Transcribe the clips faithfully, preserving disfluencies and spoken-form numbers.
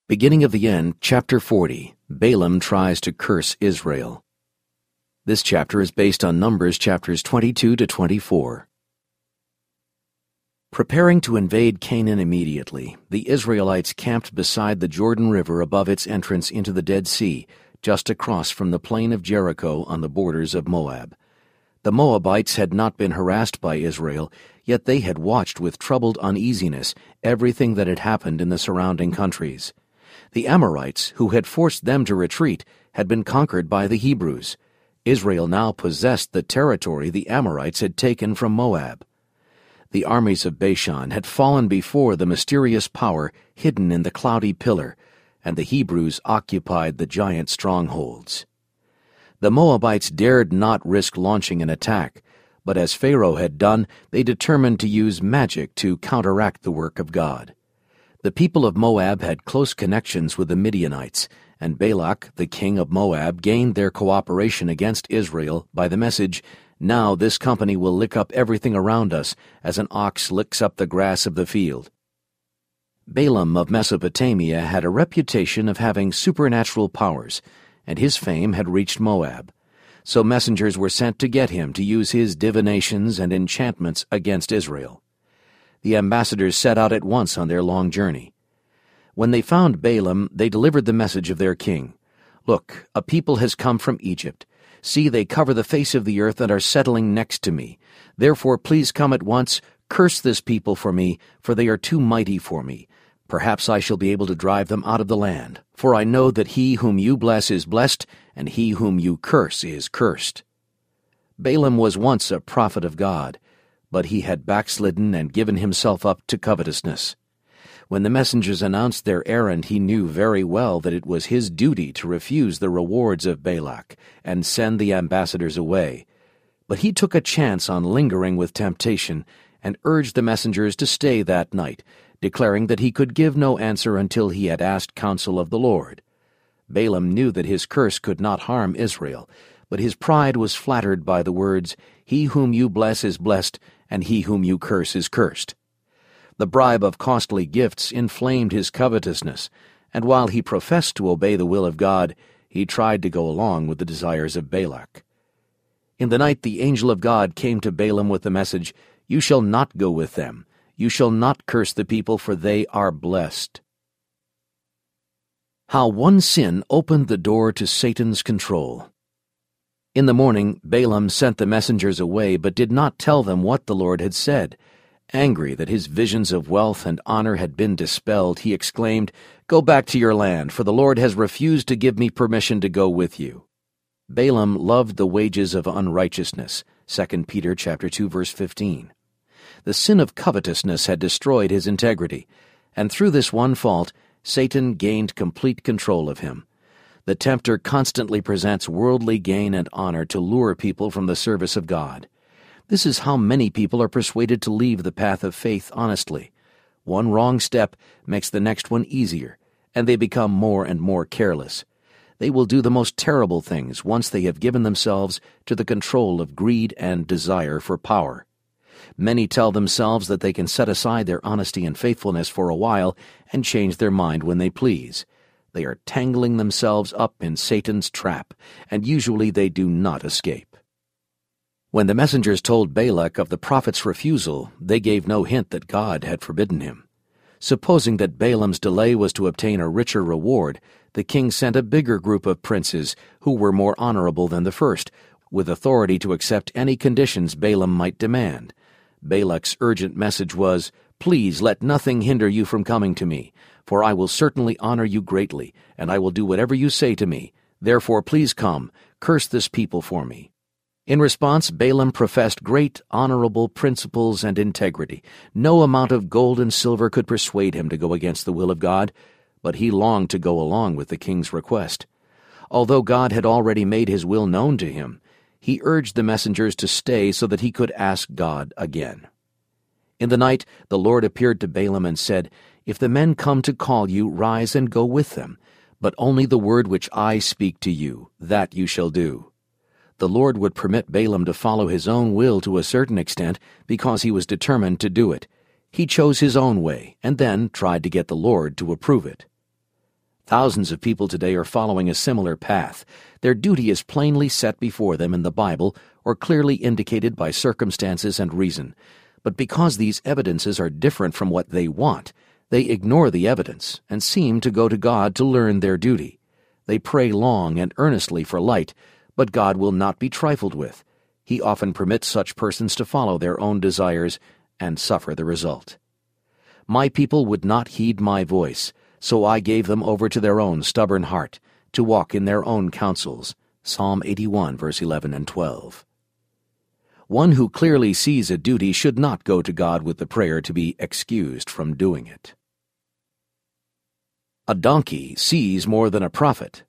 Beginning of the End, Chapter forty. Balaam tries to curse Israel. This chapter is based on Numbers chapters twenty-two to twenty-four. Preparing to invade Canaan immediately, the Israelites camped beside the Jordan River above its entrance into the Dead Sea, just across from the plain of Jericho on the borders of Moab. The Moabites had not been harassed by Israel, yet they had watched with troubled uneasiness everything that had happened in the surrounding countries. The Amorites, who had forced them to retreat, had been conquered by the Hebrews. Israel now possessed the territory the Amorites had taken from Moab. The armies of Bashan had fallen before the mysterious power hidden in the cloudy pillar, and the Hebrews occupied the giant strongholds. The Moabites dared not risk launching an attack, but as Pharaoh had done, they determined to use magic to counteract the work of God. The people of Moab had close connections with the Midianites, and Balak, the king of Moab, gained their cooperation against Israel by the message, "Now this company will lick up everything around us, as an ox licks up the grass of the field." Balaam of Mesopotamia had a reputation of having supernatural powers, and his fame had reached Moab. So messengers were sent to get him to use his divinations and enchantments against Israel. The ambassadors set out at once on their long journey. When they found Balaam, they delivered the message of their king. "Look, a people has come from Egypt. See, they cover the face of the earth and are settling next to me. Therefore please come at once, curse this people for me, for they are too mighty for me. Perhaps I shall be able to drive them out of the land, for I know that he whom you bless is blessed, and he whom you curse is cursed." Balaam was once a prophet of God, but he had backslidden and given himself up to covetousness. When the messengers announced their errand, he knew very well that it was his duty to refuse the rewards of Balak and send the ambassadors away. But he took a chance on lingering with temptation and urged the messengers to stay that night, declaring that he could give no answer until he had asked counsel of the Lord. Balaam knew that his curse could not harm Israel, but his pride was flattered by the words, "He whom you bless is blessed, and he whom you curse is cursed." The bribe of costly gifts inflamed his covetousness, and while he professed to obey the will of God, he tried to go along with the desires of Balak. In the night the angel of God came to Balaam with the message, "You shall not go with them. You shall not curse the people, for they are blessed." How one sin opened the door to Satan's control. In the morning, Balaam sent the messengers away, but did not tell them what the Lord had said. Angry that his visions of wealth and honor had been dispelled, he exclaimed, "Go back to your land, for the Lord has refused to give me permission to go with you." Balaam loved the wages of unrighteousness, Second Peter chapter two, verse fifteen. The sin of covetousness had destroyed his integrity, and through this one fault, Satan gained complete control of him. The tempter constantly presents worldly gain and honor to lure people from the service of God. This is how many people are persuaded to leave the path of faith honestly. One wrong step makes the next one easier, and they become more and more careless. They will do the most terrible things once they have given themselves to the control of greed and desire for power. Many tell themselves that they can set aside their honesty and faithfulness for a while and change their mind when they please. They are tangling themselves up in Satan's trap, and usually they do not escape. When the messengers told Balak of the prophet's refusal, they gave no hint that God had forbidden him. Supposing that Balaam's delay was to obtain a richer reward, the king sent a bigger group of princes who were more honorable than the first, with authority to accept any conditions Balaam might demand. Balak's urgent message was, "Please let nothing hinder you from coming to me, for I will certainly honor you greatly, and I will do whatever you say to me. Therefore please come, curse this people for me." In response, Balaam professed great honorable principles and integrity. No amount of gold and silver could persuade him to go against the will of God, but he longed to go along with the king's request. Although God had already made his will known to him, he urged the messengers to stay so that he could ask God again. In the night the Lord appeared to Balaam and said, "If the men come to call you, rise and go with them, but only the word which I speak to you, that you shall do." The Lord would permit Balaam to follow his own will to a certain extent because he was determined to do it. He chose his own way and then tried to get the Lord to approve it. Thousands of people today are following a similar path. Their duty is plainly set before them in the Bible or clearly indicated by circumstances and reason. But because these evidences are different from what they want, they ignore the evidence and seem to go to God to learn their duty. They pray long and earnestly for light, but God will not be trifled with. He often permits such persons to follow their own desires and suffer the result. My people would not heed my voice, so I gave them over to their own stubborn heart, to walk in their own counsels. Psalm eighty-one, verse eleven and twelve. One who clearly sees a duty should not go to God with the prayer to be excused from doing it. A donkey sees more than a prophet.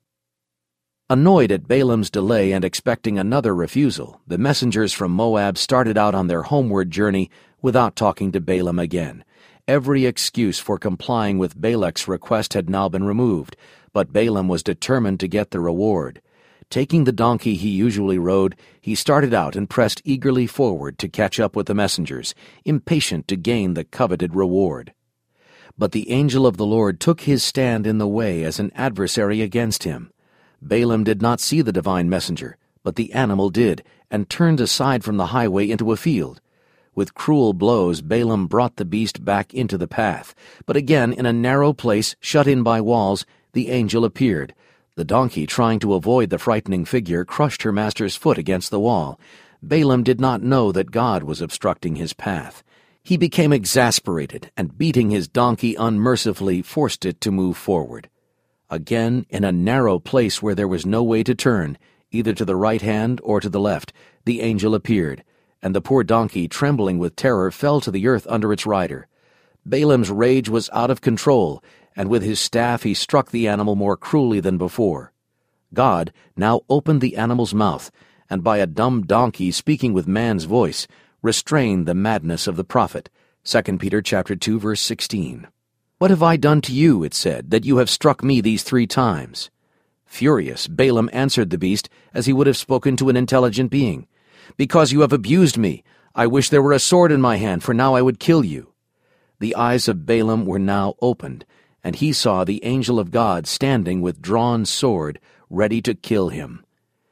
Annoyed at Balaam's delay and expecting another refusal, the messengers from Moab started out on their homeward journey without talking to Balaam again. Every excuse for complying with Balak's request had now been removed, but Balaam was determined to get the reward. Taking the donkey he usually rode, he started out and pressed eagerly forward to catch up with the messengers, impatient to gain the coveted reward. But the angel of the Lord took his stand in the way as an adversary against him. Balaam did not see the divine messenger, but the animal did, and turned aside from the highway into a field. With cruel blows, Balaam brought the beast back into the path. But again, in a narrow place, shut in by walls, the angel appeared. The donkey, trying to avoid the frightening figure, crushed her master's foot against the wall. Balaam did not know that God was obstructing his path. He became exasperated, and beating his donkey unmercifully, forced it to move forward. Again, in a narrow place where there was no way to turn, either to the right hand or to the left, the angel appeared, and the poor donkey, trembling with terror, fell to the earth under its rider. Balaam's rage was out of control, and with his staff he struck the animal more cruelly than before. God now opened the animal's mouth, and by a dumb donkey speaking with man's voice, restrained the madness of the prophet. Second Peter chapter two, verse sixteen. "What have I done to you," it said, "that you have struck me these three times?" Furious, Balaam answered the beast as he would have spoken to an intelligent being. "Because you have abused me. I wish there were a sword in my hand, for now I would kill you." The eyes of Balaam were now opened, and he saw the angel of God standing with drawn sword, ready to kill him.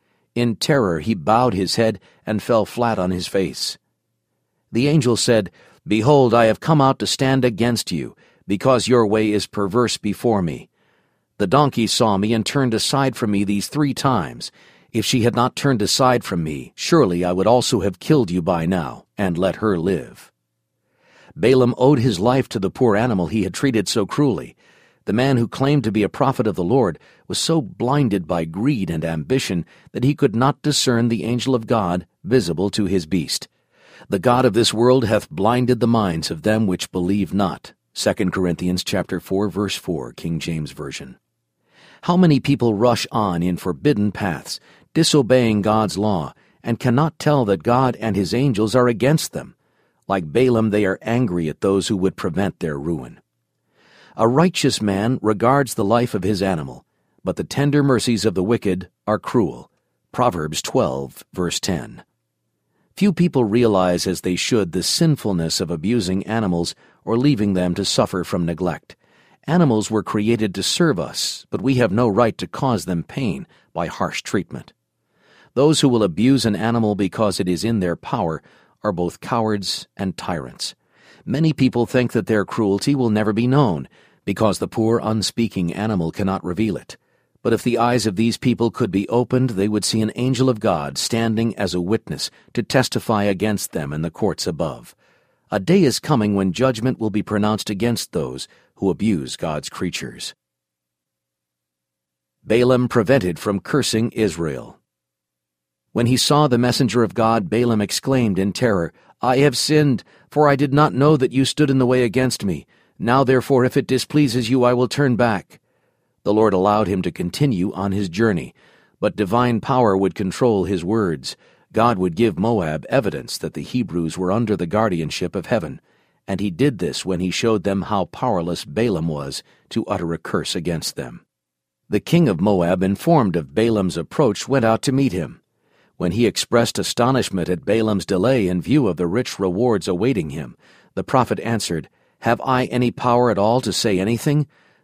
In terror he bowed his head and fell flat on his face. The angel said, "Behold, I have come out to stand against you, because your way is perverse before me. The donkey saw me and turned aside from me these three times. If she had not turned aside from me, surely I would also have killed you by now, and let her live." Balaam owed his life to the poor animal he had treated so cruelly. The man who claimed to be a prophet of the Lord was so blinded by greed and ambition that he could not discern the angel of God visible to his beast. "The God of this world hath blinded the minds of them which believe not." Second Corinthians chapter four, verse four, King James Version. How many people rush on in forbidden paths, disobeying God's law, and cannot tell that God and his angels are against them. Like Balaam, they are angry at those who would prevent their ruin. A righteous man regards the life of his animal, but the tender mercies of the wicked are cruel. Proverbs twelve, verse ten. Few people realize as they should the sinfulness of abusing animals or leaving them to suffer from neglect. Animals were created to serve us, but we have no right to cause them pain by harsh treatment. Those who will abuse an animal because it is in their power are both cowards and tyrants. Many people think that their cruelty will never be known, because the poor unspeaking animal cannot reveal it. But if the eyes of these people could be opened, they would see an angel of God standing as a witness to testify against them in the courts above. A day is coming when judgment will be pronounced against those who abuse God's creatures. Balaam prevented from cursing Israel. When he saw the messenger of God, Balaam exclaimed in terror, "I have sinned, for I did not know that you stood in the way against me. Now therefore, if it displeases you, I will turn back." The Lord allowed him to continue on his journey, but divine power would control his words. God would give Moab evidence that the Hebrews were under the guardianship of heaven, and he did this when he showed them how powerless Balaam was to utter a curse against them. The king of Moab, informed of Balaam's approach, went out to meet him. When he expressed astonishment at Balaam's delay in view of the rich rewards awaiting him, the prophet answered, "Have I any power at all to say anything?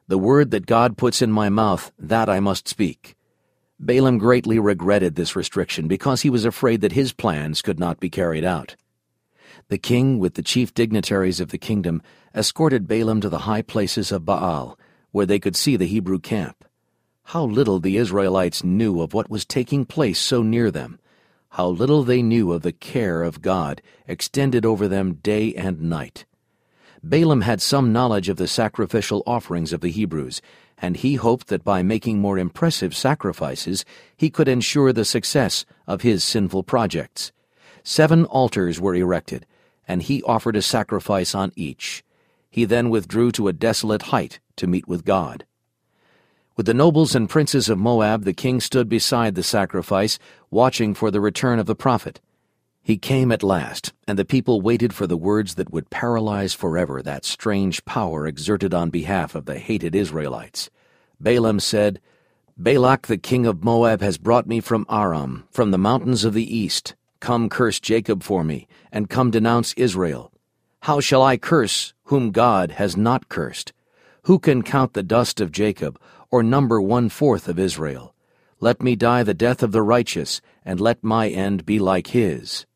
The word that God puts in my mouth, that I must speak." Balaam greatly regretted this restriction because he was afraid that his plans could not be carried out. The king, with the chief dignitaries of the kingdom, escorted Balaam to the high places of Baal, where they could see the Hebrew camp. How little the Israelites knew of what was taking place so near them! How little they knew of the care of God extended over them day and night! Balaam had some knowledge of the sacrificial offerings of the Hebrews, and he hoped that by making more impressive sacrifices he could ensure the success of his sinful projects. Seven altars were erected, and he offered a sacrifice on each. He then withdrew to a desolate height to meet with God. With the nobles and princes of Moab, the king stood beside the sacrifice, watching for the return of the prophet. He came at last, and the people waited for the words that would paralyze forever that strange power exerted on behalf of the hated Israelites. Balaam said, "Balak the king of Moab has brought me from Aram, from the mountains of the east. Come curse Jacob for me, and come denounce Israel. How shall I curse whom God has not cursed? Who can count the dust of Jacob, or number one-fourth of Israel? Let me die the death of the righteous, and let my end be like his."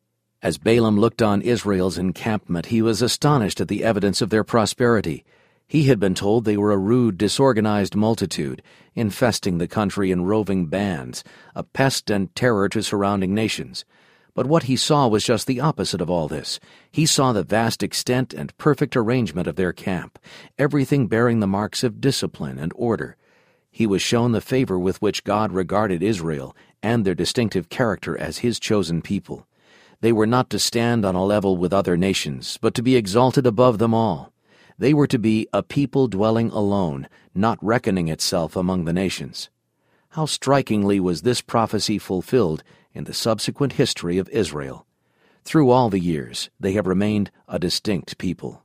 As Balaam looked on Israel's encampment, he was astonished at the evidence of their prosperity. He had been told they were a rude, disorganized multitude, infesting the country in roving bands, a pest and terror to surrounding nations. But what he saw was just the opposite of all this. He saw the vast extent and perfect arrangement of their camp, everything bearing the marks of discipline and order. He was shown the favor with which God regarded Israel and their distinctive character as his chosen people. They were not to stand on a level with other nations, but to be exalted above them all. They were to be a people dwelling alone, not reckoning itself among the nations. How strikingly was this prophecy fulfilled in the subsequent history of Israel. Through all the years, they have remained a distinct people.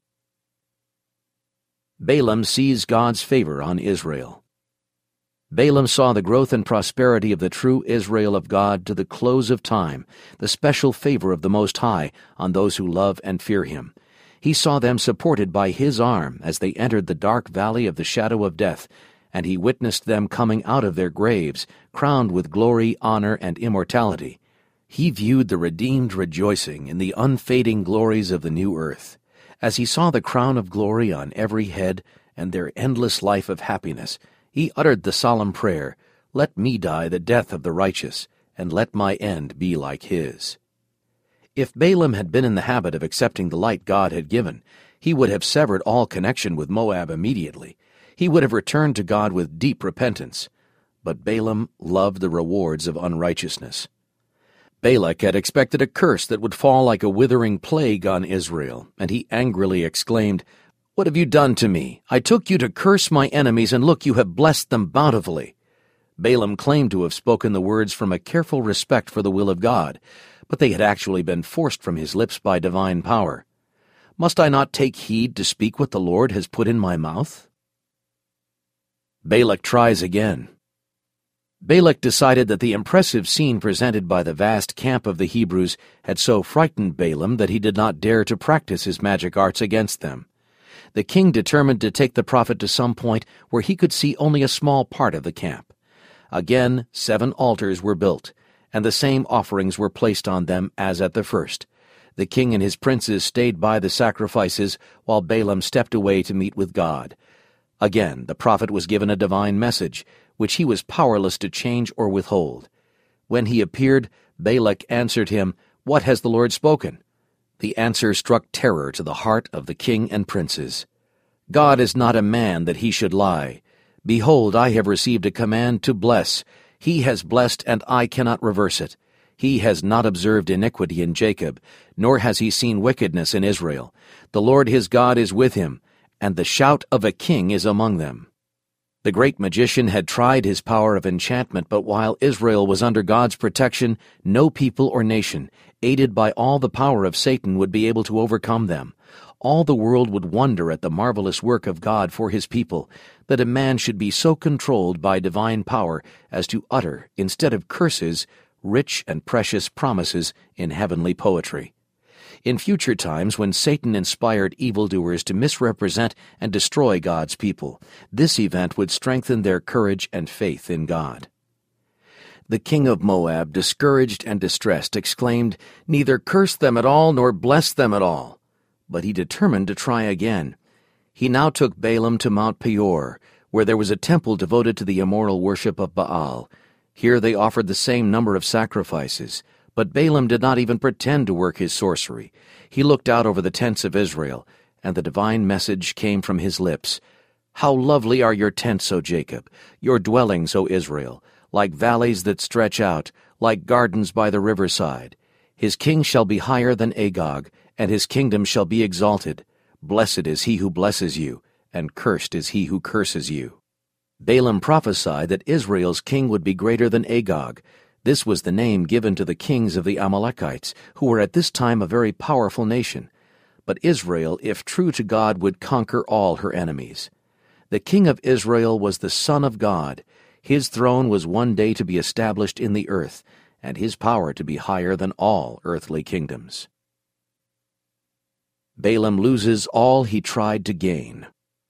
Balaam sees God's favor on Israel. Balaam saw the growth and prosperity of the true Israel of God to the close of time, the special favor of the Most High on those who love and fear him. He saw them supported by his arm as they entered the dark valley of the shadow of death, and he witnessed them coming out of their graves, crowned with glory, honor, and immortality. He viewed the redeemed rejoicing in the unfading glories of the new earth. As he saw the crown of glory on every head and their endless life of happiness, he uttered the solemn prayer, "Let me die the death of the righteous, and let my end be like his." If Balaam had been in the habit of accepting the light God had given, he would have severed all connection with Moab immediately. He would have returned to God with deep repentance. But Balaam loved the rewards of unrighteousness. Balak had expected a curse that would fall like a withering plague on Israel, and he angrily exclaimed, "What have you done to me? I took you to curse my enemies, and look, you have blessed them bountifully." Balaam claimed to have spoken the words from a careful respect for the will of God, but they had actually been forced from his lips by divine power. "Must I not take heed to speak what the Lord has put in my mouth?" Balak tries again. Balak decided that the impressive scene presented by the vast camp of the Hebrews had so frightened Balaam that he did not dare to practice his magic arts against them. The king determined to take the prophet to some point where he could see only a small part of the camp. Again, seven altars were built, and the same offerings were placed on them as at the first. The king and his princes stayed by the sacrifices, while Balaam stepped away to meet with God. Again, the prophet was given a divine message, which he was powerless to change or withhold. When he appeared, Balak answered him, "What has the Lord spoken?" The answer struck terror to the heart of the king and princes. "God is not a man that he should lie. Behold, I have received a command to bless. He has blessed, and I cannot reverse it. He has not observed iniquity in Jacob, nor has he seen wickedness in Israel. The Lord his God is with him, and the shout of a king is among them." The great magician had tried his power of enchantment, but while Israel was under God's protection, no people or nation, aided by all the power of Satan, would be able to overcome them. All the world would wonder at the marvelous work of God for his people, that a man should be so controlled by divine power as to utter, instead of curses, rich and precious promises in heavenly poetry. in future times when Satan inspired evildoers to misrepresent and destroy God's people. This event would strengthen their courage and faith in God. The king of Moab, discouraged and distressed, exclaimed, "Neither curse them at all nor bless them at all." But he determined to try again. He now took Balaam to Mount Peor, where there was a temple devoted to the immoral worship of Baal. Here they offered the same number of sacrifices, but Balaam did not even pretend to work his sorcery. He looked out over the tents of Israel, and the divine message came from his lips. "How lovely are your tents, O Jacob, your dwellings, O Israel, like valleys that stretch out, like gardens by the riverside. His king shall be higher than Agag, and his kingdom shall be exalted. Blessed is he who blesses you, and cursed is he who curses you." Balaam prophesied that Israel's king would be greater than Agag. This was the name given to the kings of the Amalekites, who were at this time a very powerful nation. But Israel, if true to God, would conquer all her enemies. The king of Israel was the Son of God. His throne was one day to be established in the earth, and his power to be higher than all earthly kingdoms. Balaam loses all he tried to gain.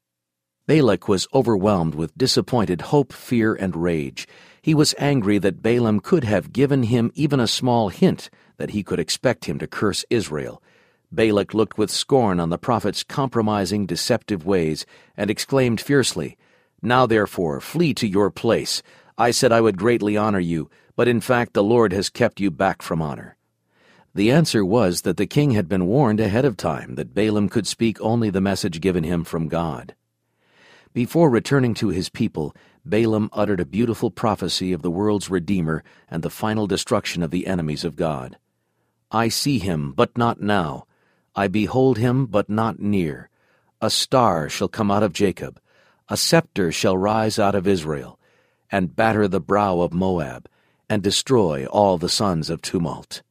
Balak was overwhelmed with disappointed hope, fear, and rage. He was angry that Balaam could have given him even a small hint that he could expect him to curse Israel. Balak looked with scorn on the prophet's compromising, deceptive ways, and exclaimed fiercely, "Now therefore, flee to your place. I said I would greatly honor you, but in fact the Lord has kept you back from honor." The answer was that the king had been warned ahead of time that Balaam could speak only the message given him from God. Before returning to his people, Balaam uttered a beautiful prophecy of the world's Redeemer and the final destruction of the enemies of God. "I see him, but not now. I behold him, but not near. A star shall come out of Jacob. A scepter shall rise out of Israel, and batter the brow of Moab, and destroy all the sons of tumult."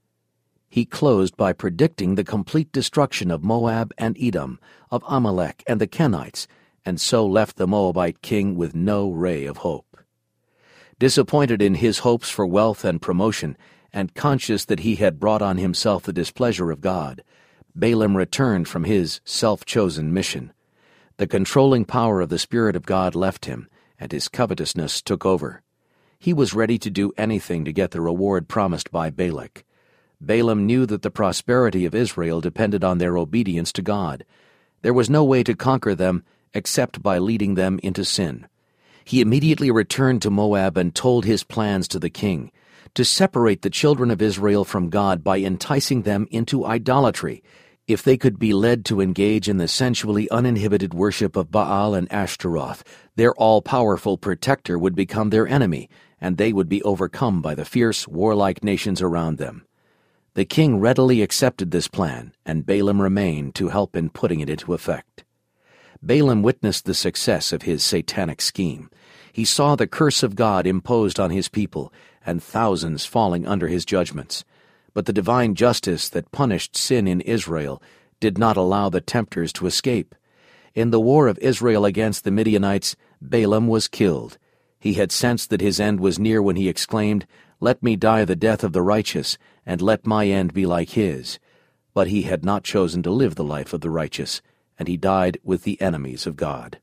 He closed by predicting the complete destruction of Moab and Edom, of Amalek and the Kenites, and so left the Moabite king with no ray of hope. Disappointed in his hopes for wealth and promotion, and conscious that he had brought on himself the displeasure of God, Balaam returned from his self-chosen mission. The controlling power of the Spirit of God left him, and his covetousness took over. He was ready to do anything to get the reward promised by Balak. Balaam knew that the prosperity of Israel depended on their obedience to God. There was no way to conquer them except by leading them into sin. He immediately returned to Moab and told his plans to the king, to separate the children of Israel from God by enticing them into idolatry. If they could be led to engage in the sensually uninhibited worship of Baal and Ashtaroth, their all-powerful protector would become their enemy, and they would be overcome by the fierce, warlike nations around them. The king readily accepted this plan, and Balaam remained to help in putting it into effect. Balaam witnessed the success of his satanic scheme. He saw the curse of God imposed on his people, and thousands falling under his judgments. But the divine justice that punished sin in Israel did not allow the tempters to escape. In the war of Israel against the Midianites, Balaam was killed. He had sensed that his end was near when he exclaimed, "Let me die the death of the righteous, and let my end be like his." But he had not chosen to live the life of the righteous, and he died with the enemies of God.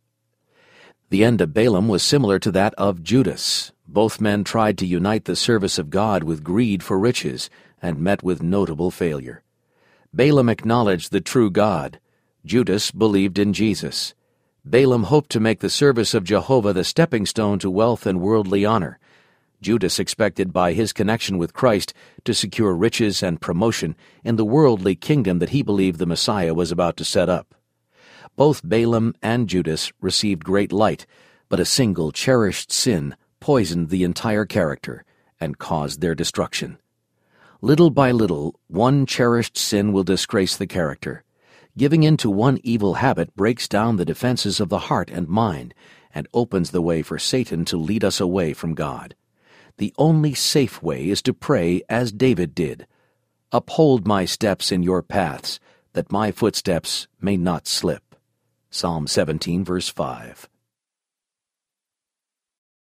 The end of Balaam was similar to that of Judas. Both men tried to unite the service of God with greed for riches, and met with notable failure. Balaam acknowledged the true God. Judas believed in Jesus. Balaam hoped to make the service of Jehovah the stepping stone to wealth and worldly honor. Judas expected by his connection with Christ to secure riches and promotion in the worldly kingdom that he believed the Messiah was about to set up. Both Balaam and Judas received great light, but a single cherished sin poisoned the entire character and caused their destruction. Little by little, one cherished sin will disgrace the character. Giving in to one evil habit breaks down the defenses of the heart and mind and opens the way for Satan to lead us away from God. The only safe way is to pray as David did. "Uphold my steps in your paths, that my footsteps may not slip." Psalm seventeen, verse five.